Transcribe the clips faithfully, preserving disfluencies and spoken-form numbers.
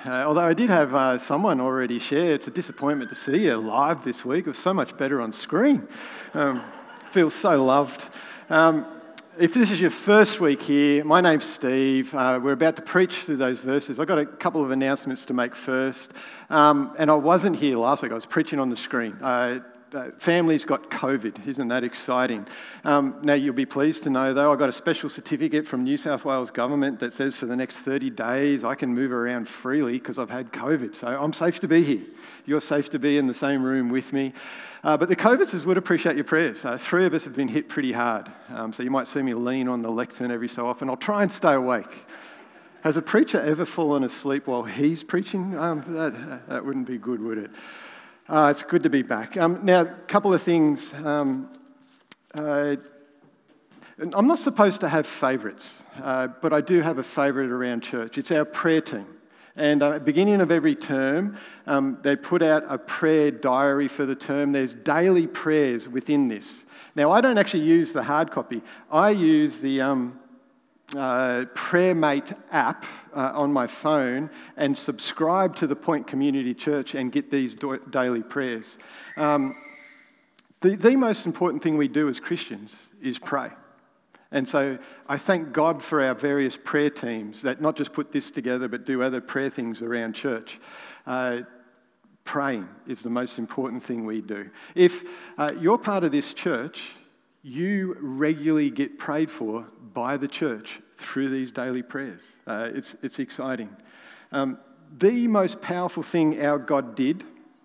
Uh, although I did have uh, someone already share, it's a disappointment to see you live this week. It was so much better on screen. Um, feel so loved. Um, if this is your first week here, my name's Steve. Uh, we're about to preach through those verses. I've got a couple of announcements to make first. Um, and I wasn't here last week. I was preaching on the screen. Uh, Uh, families got COVID. Isn't that exciting? Um, now, you'll be pleased to know, though, I got a special certificate from New South Wales government that says for the next thirty days I can move around freely because I've had COVID. So I'm safe to be here. You're safe to be in the same room with me. Uh, but the COVIDs would appreciate your prayers. Uh, three of us have been hit pretty hard. Um, so you might see me lean on the lectern every so often. I'll try and stay awake. Has a preacher ever fallen asleep while he's preaching? Um, that, that wouldn't be good, would it? Uh, it's good to be back. Um, now, a couple of things. Um, uh, I'm not supposed to have favourites, uh, but I do have a favourite around church. It's our prayer team. And uh, at the beginning of every term, um, they put out a prayer diary for the term. There's daily prayers within this. Now, I don't actually use the hard copy. I use the... Um, Uh, PrayerMate app uh, on my phone and subscribe to the Point Community Church and get these do- daily prayers. Um, the, the most important thing we do as Christians is pray. And so I thank God for our various prayer teams that not just put this together but do other prayer things around church. Uh, praying is the most important thing we do. If uh, you're part of this church, you regularly get prayed for by the church through these daily prayers. Uh, it's it's exciting. Um, the most powerful thing our God did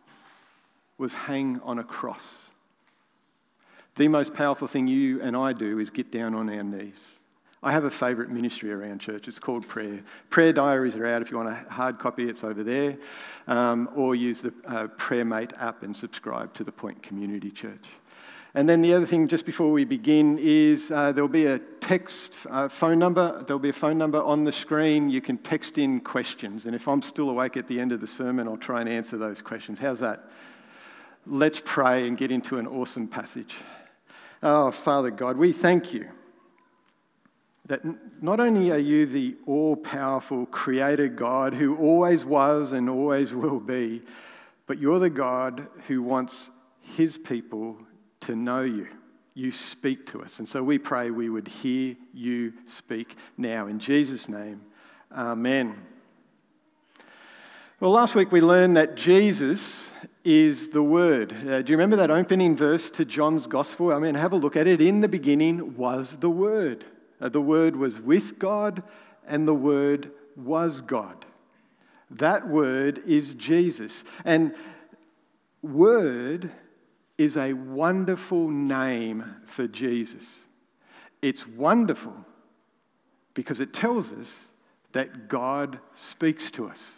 was hang on a cross. The most powerful thing you and I do is get down on our knees. I have a favourite ministry around church. It's called prayer. Prayer diaries are out. If you want a hard copy, it's over there. Um, or use the uh, PrayerMate app and subscribe to the Point Community Church. And then the other thing, just before we begin, is uh, there'll be a text uh, phone number. There'll be a phone number on the screen. You can text in questions. And if I'm still awake at the end of the sermon, I'll try and answer those questions. How's that? Let's pray and get into an awesome passage. Oh, Father God, we thank you that not only are you the all-powerful creator God who always was and always will be, but you're the God who wants his people to know you. You speak to us. And so we pray we would hear you speak now. In Jesus' name, amen. Well, last week we learned that Jesus is the Word. Uh, do you remember that opening verse to John's Gospel? I mean, have a look at it. In the beginning was the Word. Uh, the Word was with God, and the Word was God. That Word is Jesus. And Word is a wonderful name for Jesus. It's wonderful because it tells us that God speaks to us.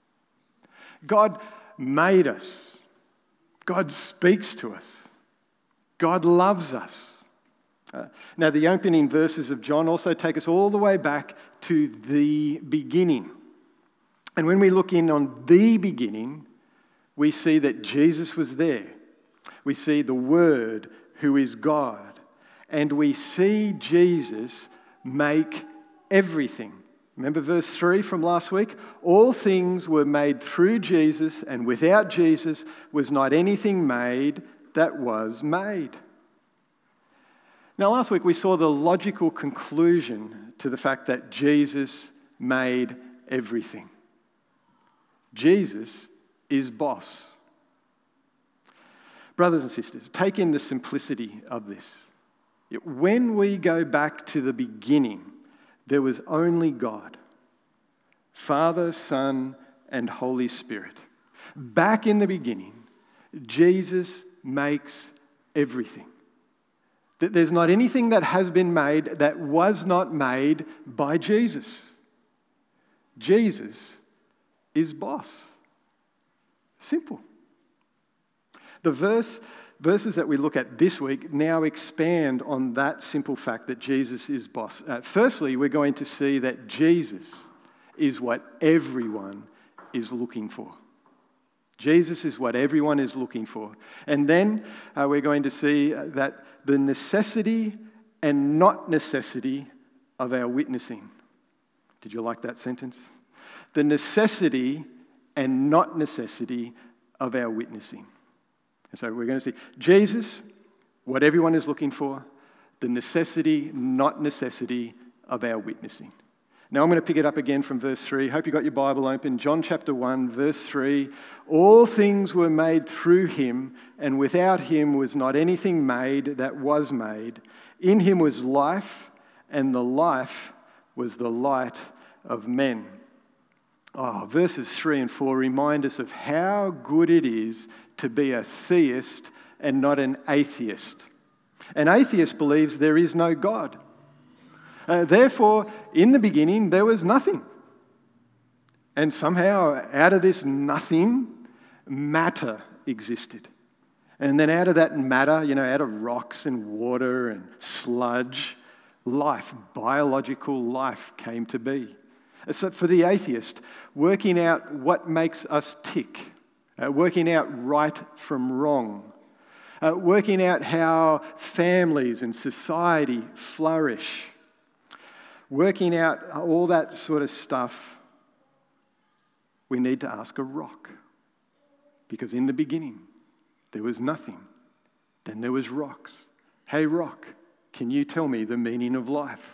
God made us. God speaks to us. God loves us. Uh, now, the opening verses of John also take us all the way back to the beginning. And when we look in on the beginning, we see that Jesus was there. We see the Word, who is God, and we see Jesus make everything. Remember verse three from last week? All things were made through Jesus, and without Jesus was not anything made that was made. Now, last week we saw the logical conclusion to the fact that Jesus made everything. Jesus is boss. Brothers and sisters, take in the simplicity of this. When we go back to the beginning, there was only God, Father, Son, and Holy Spirit. Back in the beginning, Jesus makes everything. There's not anything that has been made that was not made by Jesus. Jesus is boss. Simple. The verse, verses that we look at this week now expand on that simple fact that Jesus is boss. Uh, firstly, we're going to see that Jesus is what everyone is looking for. Jesus is what everyone is looking for. And then uh, we're going to see that the necessity and not necessity of our witnessing. Did you like that sentence? the necessity and not necessity of our witnessing. And so we're going to see Jesus, what everyone is looking for, the necessity, not necessity of our witnessing. Now I'm going to pick it up again from verse three. Hope you got your Bible open. John chapter one, verse three. All things were made through him, and without him was not anything made that was made. In him was life, and the life was the light of men. Oh, verses three and four remind us of how good it is to be a theist and not an atheist. An atheist believes there is no God. Uh, therefore, in the beginning, there was nothing. And somehow, out of this nothing, matter existed. And then out of that matter, you know, out of rocks and water and sludge, life, biological life came to be. So for the atheist, working out what makes us tick, uh, working out right from wrong, uh, working out how families and society flourish, working out all that sort of stuff, we need to ask a rock. Because in the beginning, there was nothing. Then there was rocks. Hey, rock, can you tell me the meaning of life?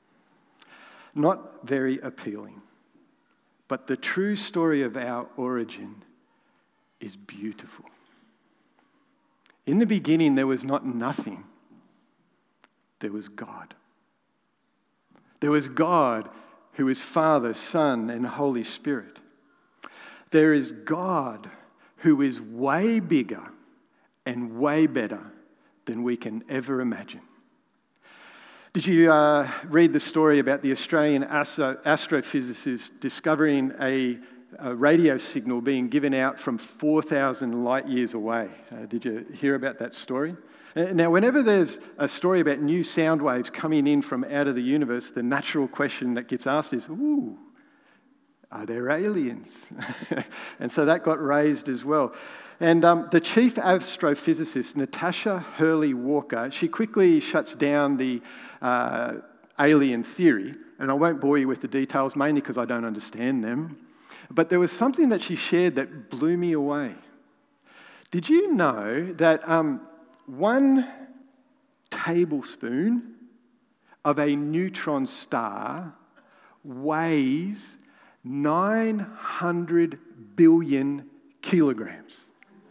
Not very appealing. But the true story of our origin is beautiful. In the beginning, there was not nothing. There was God. There was God who is Father, Son, and Holy Spirit. There is God who is way bigger and way better than we can ever imagine. Did you uh, read the story about the Australian astro- astrophysicist discovering a, a radio signal being given out from four thousand light years away? Uh, did you hear about that story? Now, whenever there's a story about new sound waves coming in from out of the universe, the natural question that gets asked is, ooh, are there aliens? And so that got raised as well. And um, the chief astrophysicist, Natasha Hurley-Walker, she quickly shuts down the uh, alien theory. And I won't bore you with the details, mainly because I don't understand them. But there was something that she shared that blew me away. Did you know that um, one tablespoon of a neutron star weighs nine hundred billion kilograms?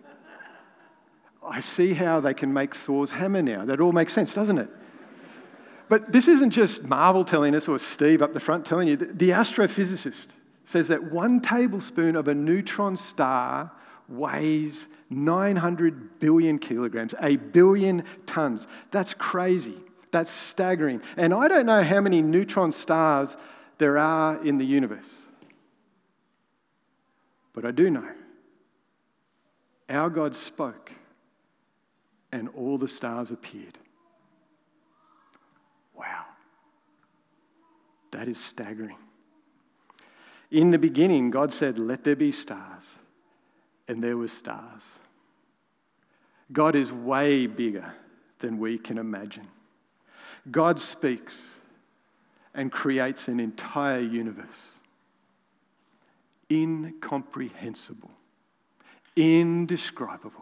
I see how they can make Thor's hammer now. That all makes sense, doesn't it? But this isn't just Marvel telling us or Steve up the front telling you. The astrophysicist says that one tablespoon of a neutron star weighs nine hundred billion kilograms, a billion tons. That's crazy. That's staggering. And I don't know how many neutron stars there are in the universe. But I do know. Our God spoke, and all the stars appeared. Wow. That is staggering. In the beginning, God said, "Let there be stars." And there were stars. God is way bigger than we can imagine. God speaks and creates an entire universe. Incomprehensible. Indescribable.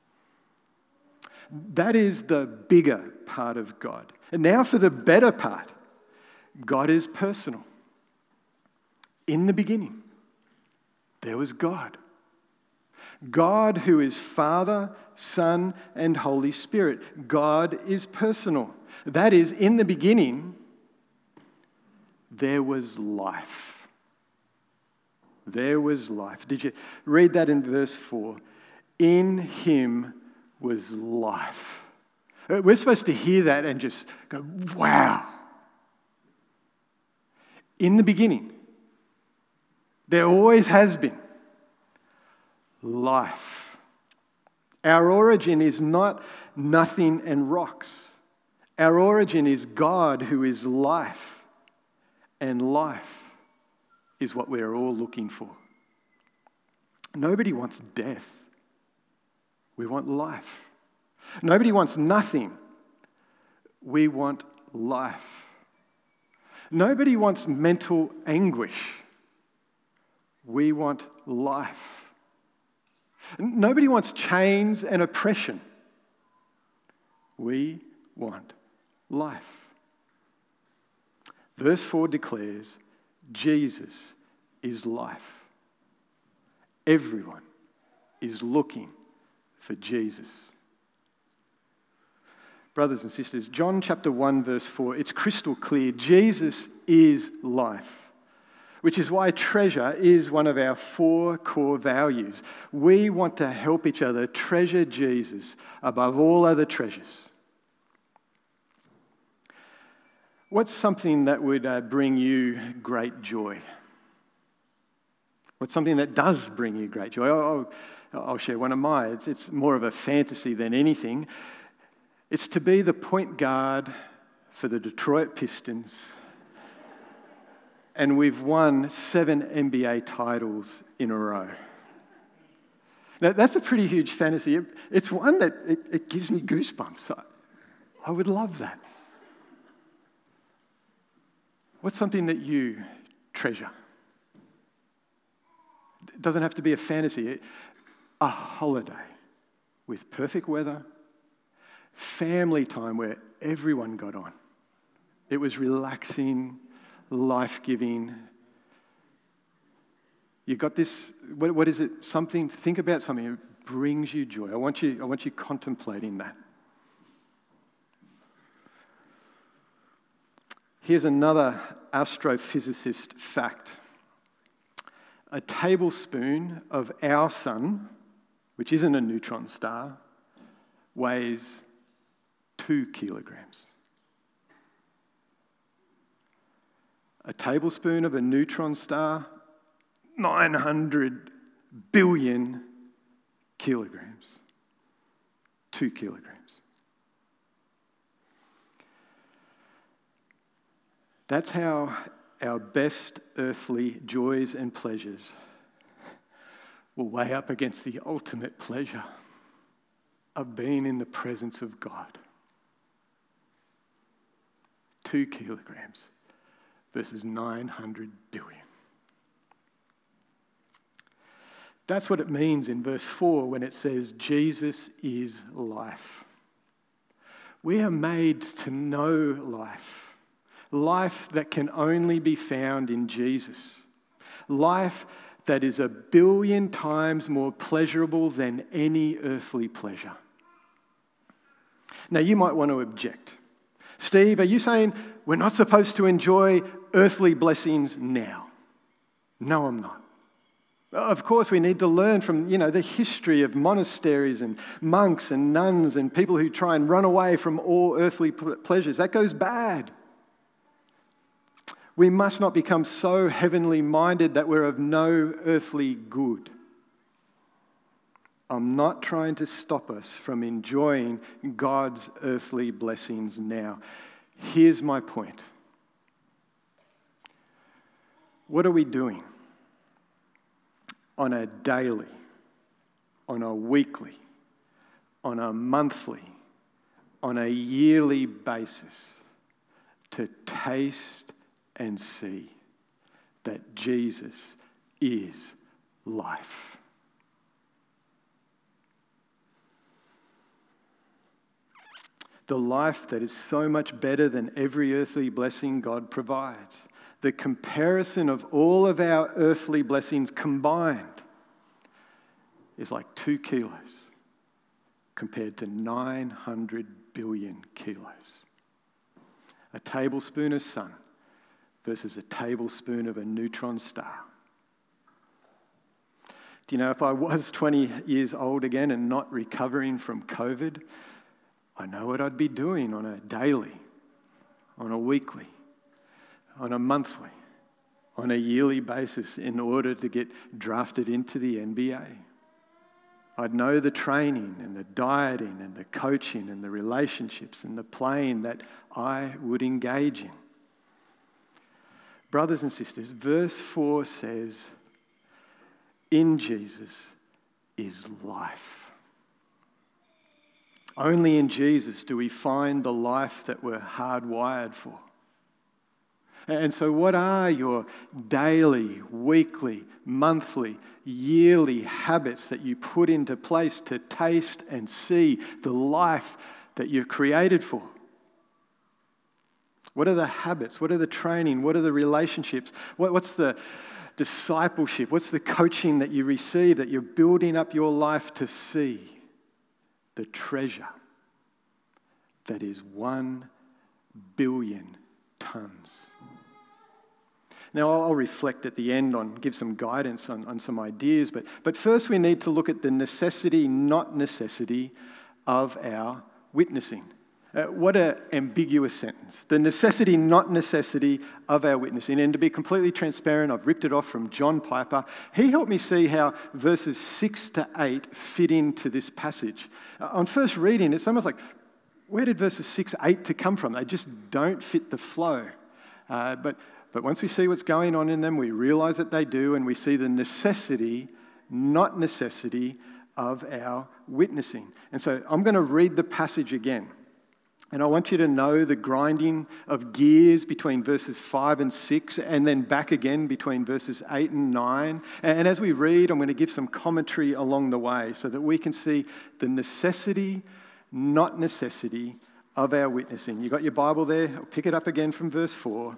That is the bigger part of God. And now for the better part. God is personal. In the beginning, there was God. God who is Father, Son, and Holy Spirit. God is personal. That is, in the beginning, there was life. There was life. Did you read that in verse four? In him was life. We're supposed to hear that and just go, wow. In the beginning, there always has been life. Our origin is not nothing and rocks. Our origin is God who is life. And life is what we're all looking for. Nobody wants death. We want life. Nobody wants nothing. We want life. Nobody wants mental anguish. We want life. Nobody wants chains and oppression. We want life. Verse four declares, Jesus is life. Everyone is looking for Jesus. Brothers and sisters, John chapter one, verse four, it's crystal clear. Jesus is life, which is why treasure is one of our four core values. We want to help each other treasure Jesus above all other treasures. What's something that would uh, bring you great joy? What's something that does bring you great joy? I'll, I'll share one of mine. It's, it's more of a fantasy than anything. It's to be the point guard for the Detroit Pistons, and we've won seven N B A titles in a row. Now, that's a pretty huge fantasy. It's one that it, it gives me goosebumps. I, I would love that. What's something that you treasure? It doesn't have to be a fantasy. A holiday with perfect weather, family time where everyone got on. It was relaxing, life-giving. You got this, what, what is it? Something, think about something that brings you joy. I want you, I want you contemplating that. Here's another astrophysicist fact. A tablespoon of our sun, which isn't a neutron star, weighs two kilograms. A tablespoon of a neutron star, nine hundred billion kilograms. Two kilograms. That's how our best earthly joys and pleasures will weigh up against the ultimate pleasure of being in the presence of God. Two kilograms versus nine hundred billion. That's what it means in verse four when it says, Jesus is life. We are made to know life. Life that can only be found in Jesus. Life that is a billion times more pleasurable than any earthly pleasure. Now, you might want to object. Steve, are you saying we're not supposed to enjoy earthly blessings now? No, I'm not. Of course, we need to learn from, you know, the history of monasteries and monks and nuns and people who try and run away from all earthly pleasures. That goes bad. We must not become so heavenly minded that we're of no earthly good. I'm not trying to stop us from enjoying God's earthly blessings now. Here's my point. What are we doing on a daily, on a weekly, on a monthly, on a yearly basis to taste and see that Jesus is life? The life that is so much better than every earthly blessing God provides. The comparison of all of our earthly blessings combined is like two kilos compared to nine hundred billion kilos. A tablespoon of sun versus a tablespoon of a neutron star. Do you know, if I was twenty years old again and not recovering from COVID, I know what I'd be doing on a daily, on a weekly, on a monthly, on a yearly basis in order to get drafted into the N B A. I'd know the training and the dieting and the coaching and the relationships and the playing that I would engage in. Brothers and sisters, verse four says, in Jesus is life. Only in Jesus do we find the life that we're hardwired for. And so what are your daily, weekly, monthly, yearly habits that you put into place to taste and see the life that you're created for? What are the habits? What are the training? What are the relationships? What, what's the discipleship? What's the coaching that you receive that you're building up your life to see the treasure that is one billion tons? Now, I'll reflect at the end on, give some guidance on, on some ideas, but, but first we need to look at the necessity, not necessity, of our witnessing. Uh, what an ambiguous sentence. The necessity, not necessity of our witnessing. And to be completely transparent, I've ripped it off from John Piper. He helped me see how verses six to eight fit into this passage. Uh, on first reading, it's almost like, where did verses six, eight to come from? They just don't fit the flow. Uh, but, but once we see what's going on in them, we realize that they do, and we see the necessity, not necessity, of our witnessing. And so I'm going to read the passage again. And I want you to know the grinding of gears between verses five and six, and then back again between verses eight and nine. And as we read, I'm going to give some commentary along the way so that we can see the necessity, not necessity, of our witnessing. You got your Bible there? I'll pick it up again from verse four.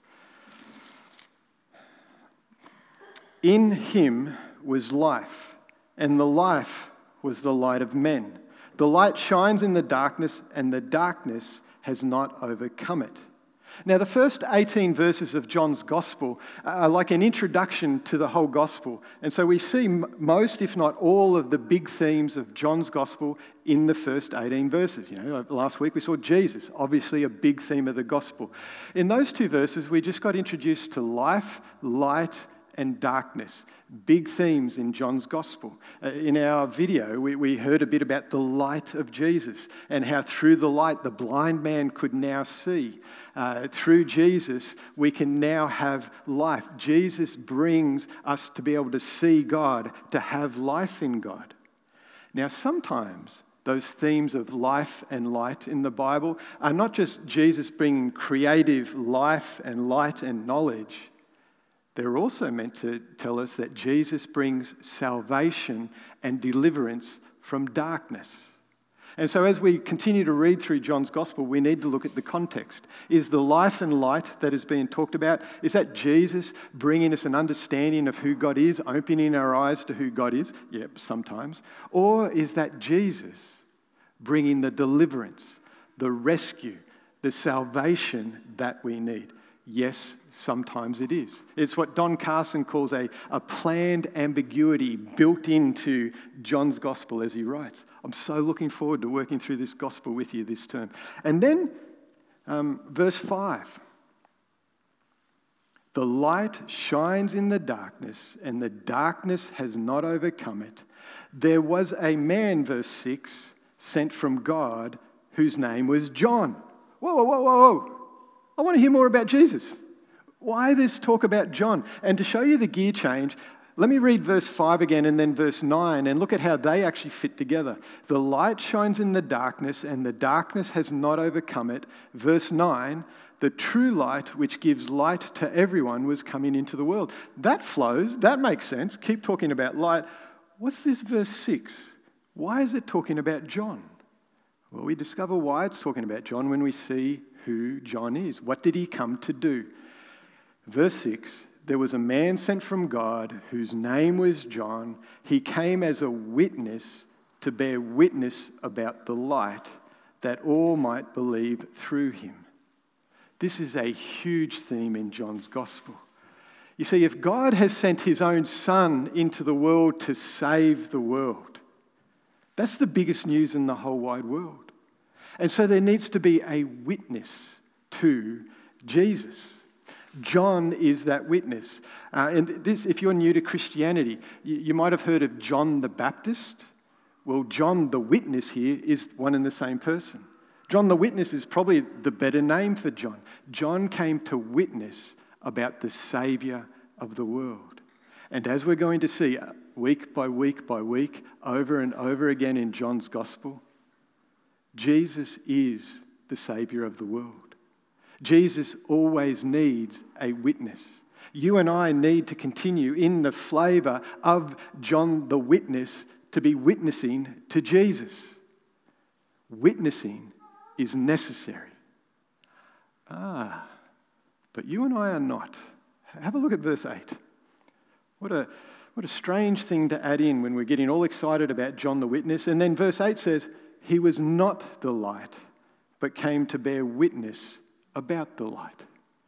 In him was life, and the life was the light of men. The light shines in the darkness, and the darkness has not overcome it. Now, the first eighteen verses of John's Gospel are like an introduction to the whole Gospel. And so we see most, if not all, of the big themes of John's Gospel in the first eighteen verses. You know, last week we saw Jesus, obviously a big theme of the Gospel. In those two verses, we just got introduced to life, light, and darkness. Big themes in John's Gospel. Uh, in our video, we, we heard a bit about the light of Jesus and how through the light the blind man could now see. Uh, through Jesus, we can now have life. Jesus brings us to be able to see God, to have life in God. Now, sometimes those themes of life and light in the Bible are not just Jesus bringing creative life and light and knowledge. They're also meant to tell us that Jesus brings salvation and deliverance from darkness. And so as we continue to read through John's Gospel, we need to look at the context. Is the life and light that is being talked about, is that Jesus bringing us an understanding of who God is, opening our eyes to who God is? Yep, sometimes. Or is that Jesus bringing the deliverance, the rescue, the salvation that we need? Yes, sometimes it is. It's what Don Carson calls a, a planned ambiguity built into John's Gospel as he writes. I'm so looking forward to working through this Gospel with you this term. And then um, verse five. The light shines in the darkness, and the darkness has not overcome it. There was a man, verse six, sent from God, whose name was John. Whoa, whoa, whoa, whoa, whoa. I want to hear more about Jesus. Why this talk about John? And to show you the gear change, let me read verse five again and then verse nine and look at how they actually fit together. The light shines in the darkness, and the darkness has not overcome it. Verse nine, the true light which gives light to everyone was coming into the world. That flows, that makes sense. Keep talking about light. What's this verse six? Why is it talking about John? Well, we discover why it's talking about John when we see who John is. What did he come to do? Verse six, there was a man sent from God whose name was John. He came as a witness to bear witness about the light, that all might believe through him. This is a huge theme in John's Gospel. You see, if God has sent his own Son into the world to save the world, that's the biggest news in the whole wide world. And so there needs to be a witness to Jesus. John is that witness. Uh, and this, if you're new to Christianity, you, you might have heard of John the Baptist. Well, John the witness here is one and the same person. John the witness is probably the better name for John. John came to witness about the Saviour of the world. And as we're going to see week by week by week, over and over again in John's Gospel, Jesus is the Saviour of the world. Jesus always needs a witness. You and I need to continue in the flavour of John the Witness to be witnessing to Jesus. Witnessing is necessary. Ah, but you and I are not. Have a look at verse eight. What a, what a strange thing to add in when we're getting all excited about John the Witness. And then verse eight says, he was not the light, but came to bear witness about the light.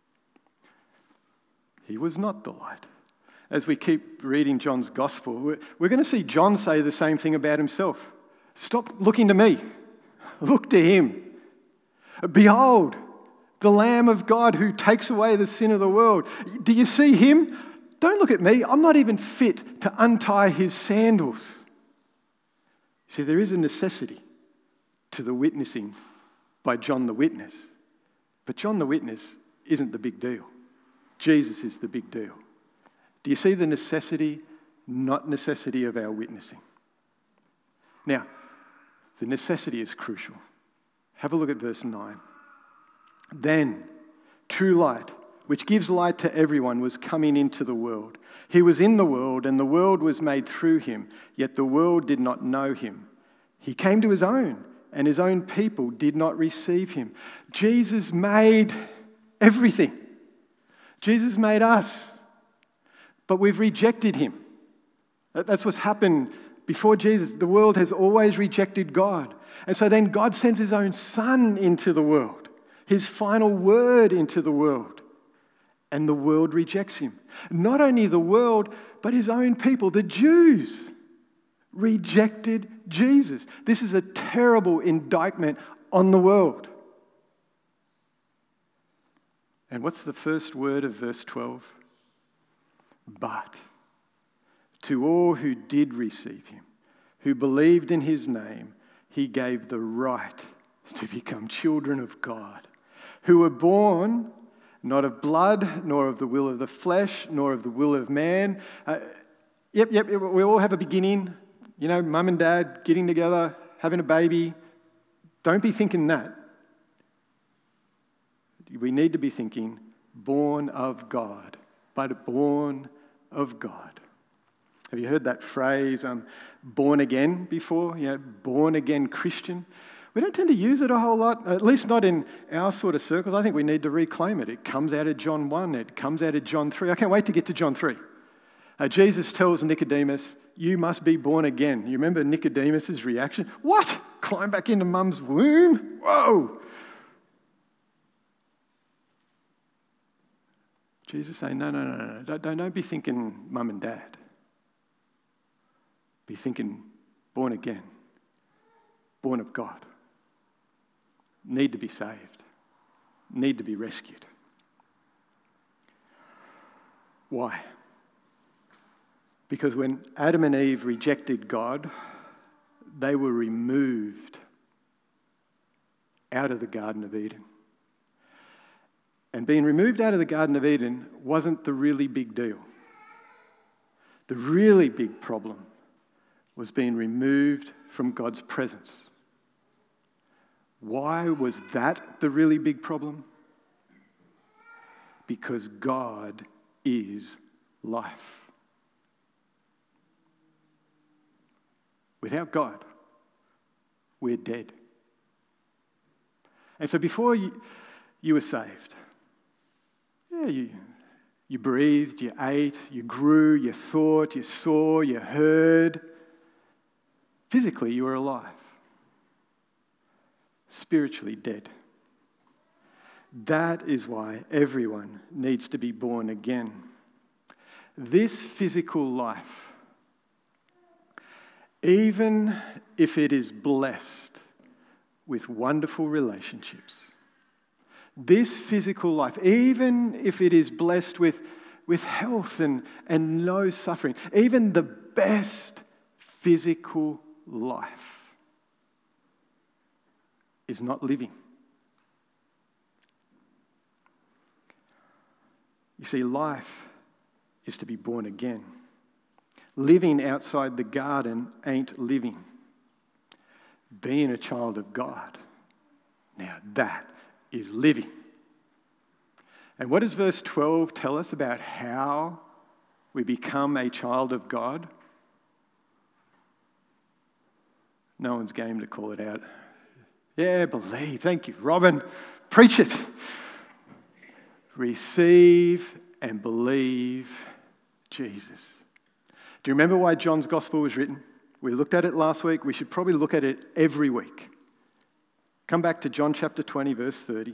He was not the light. As we keep reading John's gospel, we're, we're going to see John say the same thing about himself. Stop looking to me. Look to him. Behold, the Lamb of God who takes away the sin of the world. Do you see him? Don't look at me. I'm not even fit to untie his sandals. See, there is a necessity to the witnessing by John the Witness. But John the Witness isn't the big deal. Jesus is the big deal. Do you see the necessity, not necessity of our witnessing? Now, the necessity is crucial. Have a look at verse nine. Then, true light, which gives light to everyone, was coming into the world. He was in the world, and the world was made through him, yet the world did not know him. He came to his own, and his own people did not receive him. Jesus made everything. Jesus made us, but we've rejected him. That's what's happened before Jesus. The world has always rejected God. And so then God sends his own Son into the world, his final word into the world, and the world rejects him. Not only the world, but his own people, the Jews, rejected Jesus. This is a terrible indictment on the world. And what's the first word of verse twelve? But to all who did receive him, who believed in his name, he gave the right to become children of God, who were born not of blood, nor of the will of the flesh, nor of the will of man. Uh, yep, yep, we all have a beginning. You know, mum and dad getting together, having a baby. Don't be thinking that. We need to be thinking, born of God, but born of God. Have you heard that phrase, um, born again, before? You know, born again Christian? We don't tend to use it a whole lot, at least not in our sort of circles. I think we need to reclaim it. It comes out of John one, it comes out of John three. I can't wait to get to John three. Uh, Jesus tells Nicodemus, you must be born again. You remember Nicodemus' reaction? What? Climb back into mum's womb? Whoa! Jesus saying, no, no, no, no, don't, don't, don't be thinking mum and dad. Be thinking born again, born of God. Need to be saved, need to be rescued. Why? Because when Adam and Eve rejected God, they were removed out of the Garden of Eden. And being removed out of the Garden of Eden wasn't the really big deal. The really big problem was being removed from God's presence. Why was that the really big problem? Because God is life. Without God, we're dead. And so before you, you were saved, yeah, you, you breathed, you ate, you grew, you thought, you saw, you heard. Physically, you were alive. Spiritually dead. That is why everyone needs to be born again. This physical life, even if it is blessed with wonderful relationships, this physical life, even if it is blessed with, with health and, and no suffering, even the best physical life is not living. You see, life is to be born again. Living outside the garden ain't living. Being a child of God, now that is living. And what does verse twelve tell us about how we become a child of God? No one's game to call it out. Yeah, believe. Thank you, Robin. Preach it. Receive and believe Jesus. Do you remember why John's Gospel was written? We looked at it last week. We should probably look at it every week. Come back to John chapter twenty, verse thirty.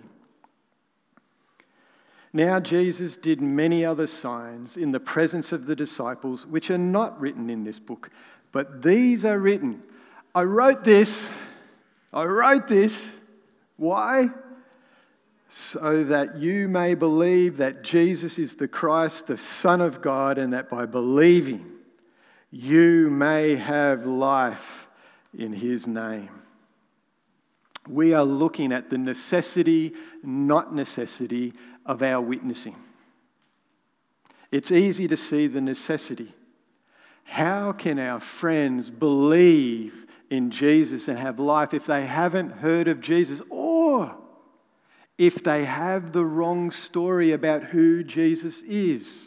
Now Jesus did many other signs in the presence of the disciples, which are not written in this book, but these are written. I wrote this. I wrote this. Why? So that you may believe that Jesus is the Christ, the Son of God, and that by believing you may have life in his name. We are looking at the necessity, not necessity, of our witnessing. It's easy to see the necessity. How can our friends believe in Jesus and have life if they haven't heard of Jesus, or if they have the wrong story about who Jesus is?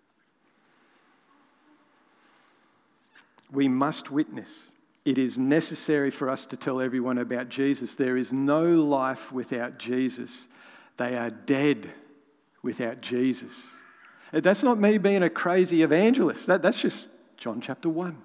We must witness. It is necessary for us to tell everyone about Jesus. There is no life without Jesus. They are dead without Jesus. That's not me being a crazy evangelist. That, that's just John chapter one.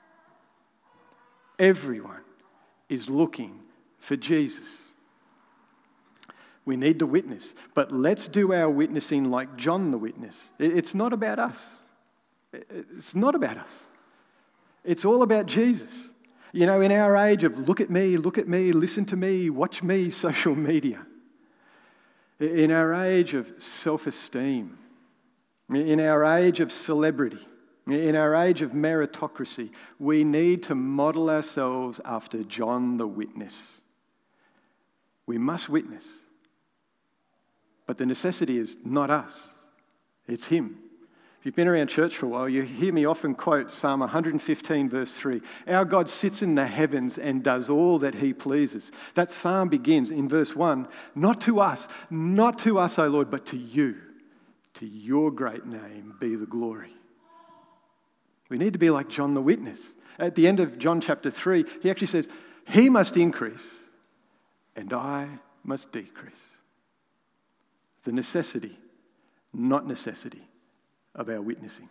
Everyone is looking for Jesus. We need to witness, but let's do our witnessing like John the witness. It's not about us. It's not about us. It's all about Jesus. You know, in our age of look at me, look at me, listen to me, watch me, social media. In our age of self-esteem, in our age of celebrity, in our age of meritocracy, we need to model ourselves after John the witness. We must witness. But the necessity is not us, it's him. If you've been around church for a while, you hear me often quote Psalm one fifteen, verse three. Our God sits in the heavens and does all that he pleases. That psalm begins in verse one, not to us, not to us, O Lord, but to you. To your great name be the glory. We need to be like John the witness. At the end of John chapter three, he actually says, he must increase and I must decrease. The necessity, not necessity, of our witnessing.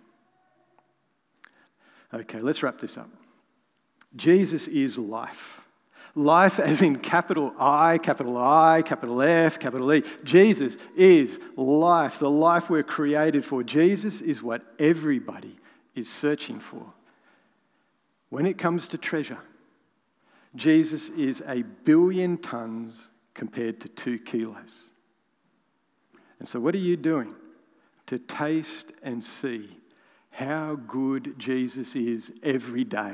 Okay, let's wrap this up. Jesus is life. Life as in capital I, capital I, capital F, capital E. Jesus is life, the life we're created for. Jesus is what everybody is searching for. When it comes to treasure, Jesus is a billion tons compared to two kilos. And so what are you doing to taste and see how good Jesus is every day?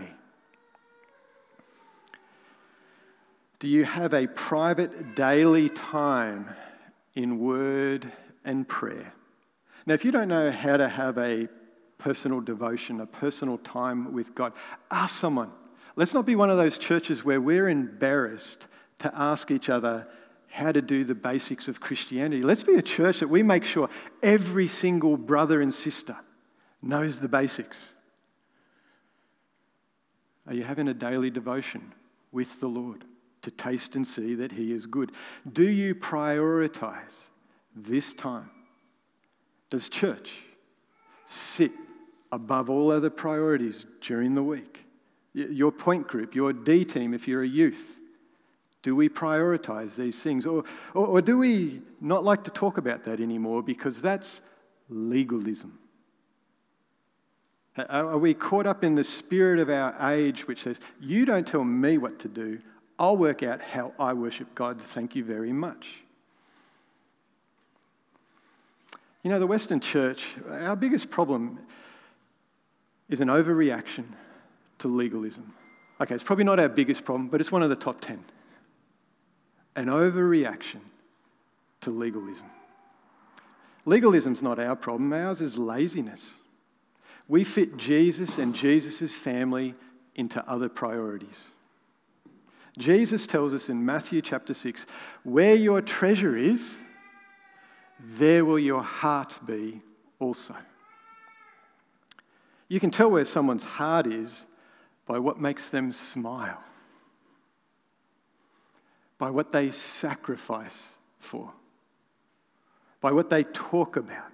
Do you have a private daily time in word and prayer? Now, if you don't know how to have a personal devotion, a personal time with God, ask someone. Let's not be one of those churches where we're embarrassed to ask each other how to do the basics of Christianity. Let's be a church that we make sure every single brother and sister knows the basics. Are you having a daily devotion with the Lord to taste and see that he is good? Do you prioritize this time? Does church sit above all other priorities during the week? Your point group, your D team if you're a youth. Do we prioritize these things? Or, or, or do we not like to talk about that anymore because that's legalism? Are we caught up in the spirit of our age which says, you don't tell me what to do, I'll work out how I worship God, thank you very much. You know, the Western church, our biggest problem is an overreaction to legalism. Okay, it's probably not our biggest problem, but it's one of the top ten. An overreaction to legalism. Legalism's not our problem, ours is laziness. We fit Jesus and Jesus' family into other priorities. Jesus tells us in Matthew chapter six, where your treasure is, there will your heart be also. You can tell where someone's heart is by what makes them smile, by what they sacrifice for, by what they talk about.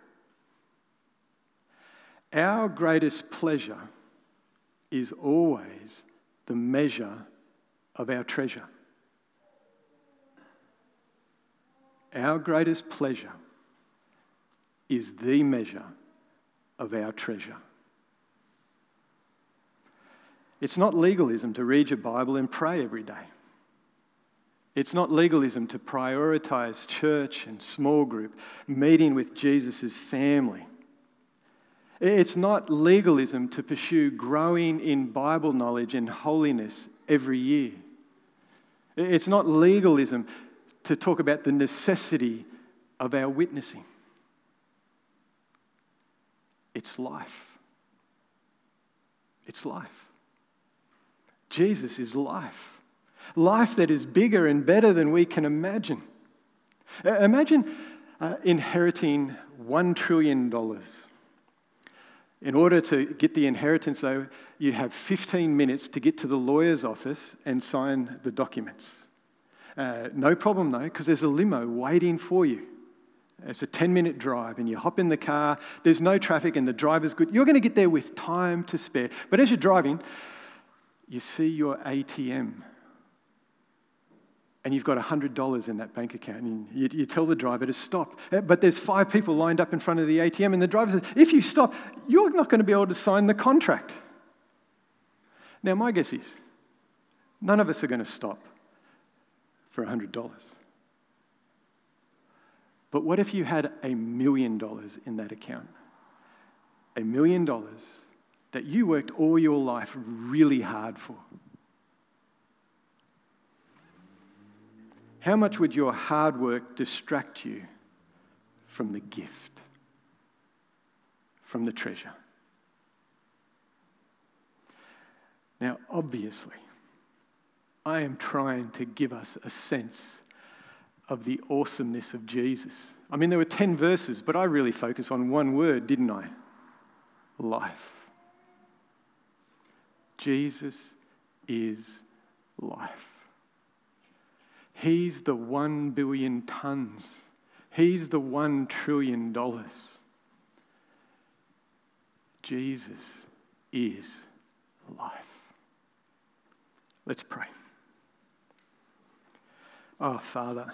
Our greatest pleasure is always the measure of our treasure. Our greatest pleasure is the measure of our treasure. It's not legalism to read your Bible and pray every day. It's not legalism to prioritize church and small group, meeting with Jesus' family. It's not legalism to pursue growing in Bible knowledge and holiness every year. It's not legalism to talk about the necessity of our witnessing. It's life. It's life. Jesus is life. Life that is bigger and better than we can imagine. Uh, imagine uh, inheriting one trillion dollars. In order to get the inheritance, though, you have fifteen minutes to get to the lawyer's office and sign the documents. Uh, no problem, though, because there's a limo waiting for you. It's a ten-minute drive, and you hop in the car. There's no traffic, and the driver's good. You're going to get there with time to spare. But as you're driving, you see your A T M, and you've got one hundred dollars in that bank account, and you, you tell the driver to stop. But there's five people lined up in front of the A T M, and the driver says, if you stop, you're not going to be able to sign the contract. Now, my guess is none of us are going to stop for one hundred dollars. But what if you had a million dollars in that account? A million dollars that you worked all your life really hard for. How much would your hard work distract you from the gift, from the treasure? Now, obviously, I am trying to give us a sense of the awesomeness of Jesus. I mean, there were ten verses, but I really focused on one word, didn't I? Life. Jesus is life. He's the one billion tons. He's the one trillion dollars. Jesus is life. Let's pray. Oh, Father,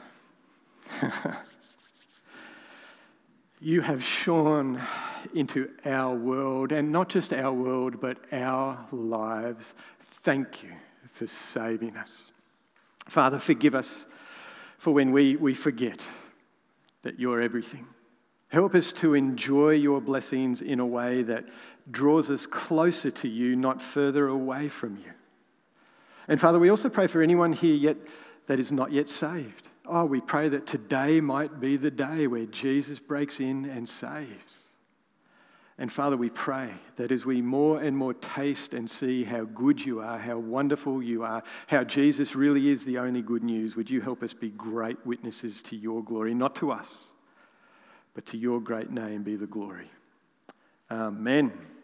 you have shone into our world, and not just our world, but our lives. Thank you for saving us. Father, forgive us for when we, we forget that you're everything. Help us to enjoy your blessings in a way that draws us closer to you, not further away from you. And Father, we also pray for anyone here yet that is not yet saved. Oh, we pray that today might be the day where Jesus breaks in and saves. And Father, we pray that as we more and more taste and see how good you are, how wonderful you are, how Jesus really is the only good news, would you help us be great witnesses to your glory, not to us, but to your great name be the glory. Amen.